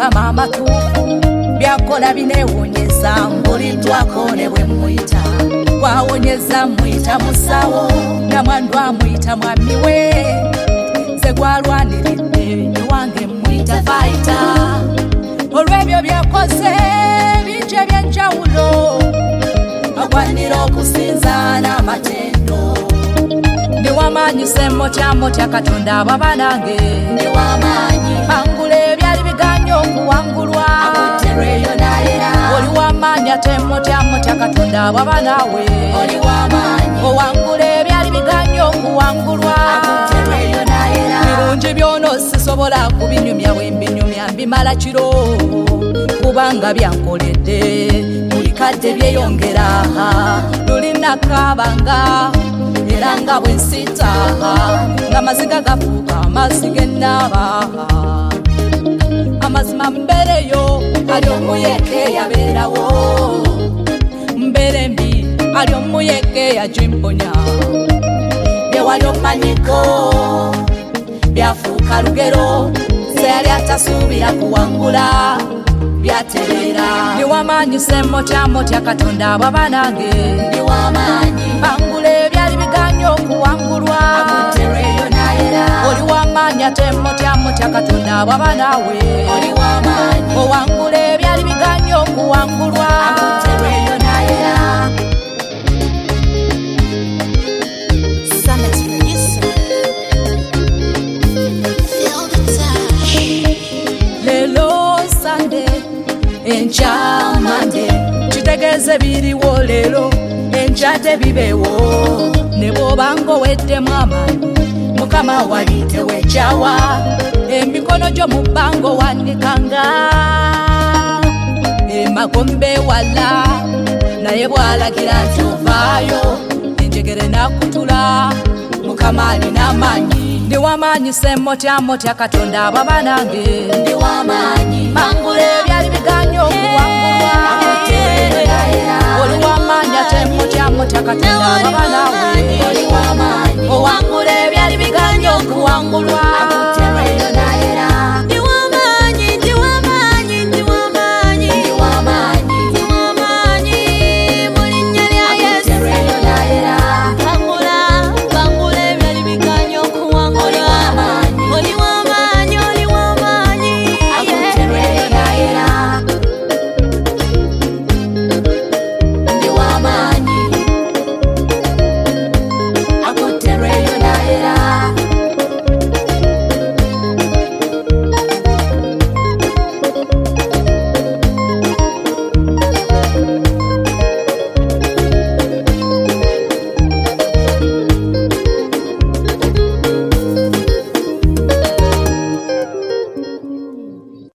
Mukama amatuufu byakola bineewonyeza mbuliddwako ne bwe muyita gwawonyeza muyita musawo nga mwandu amuyita mwami we nze gwalwaniridde ewange muyita fayita olw'ebyo byakoze bingi ebyenjawulo agwanira okusinza n'amatendo ndi wamaanyi semmotya Katonda ababa nange ndi wamaanyi bangula ebyali biganye okuwangulwa amuterweyo nayera oli wamaanyi ate mmotya Katonda ababa naawe oli wamaanyi owangula ebyali biganye okuwangulwa amuterweyo nayera birungi byona sisobola kubinyumya bwe mbinyumya mbimala kiro kubanga byankoledde buli kadde byeyongera lulinakaabanga era nga bwe nsita nga maziga gafuuka amazzi gennaaba amazima mbeereyo ali omuyeke yabeerawo mbeere mbi ali omuyeke yagimponya byewali omanyiko byafuuka lugero seyali atasuubira kuwangula byatereera ndi wamaanyi semmotya Katonda ababa nange ndi wamaanyi bangula ebyali biganye okuwangulwa amuterweyo nayera oli wamaanyi ate mmotya Katonda ababa naawe oli wamaanyi owangula ebyali biganye okuwangulwa amuterweyo nayera lelo Sunday enkya Monday kitegeeze biriwo leero enkya tebibeewo ne bw'obanga oweddemu amaanyi Mukama wali tewekyawa emikono gyo mu bbanga owanikanga emagombe wala naye bw'alagira nti ovaayo enjegere nakutula Mukama alina amaanyi ndi wamaanyi semmotya Katonda ababa nange ndi wamaanyi bangula ebyali biganye okuwangulwa amuterweyo nayera oli wamaanyi ate mmotya Katonda ababa naawe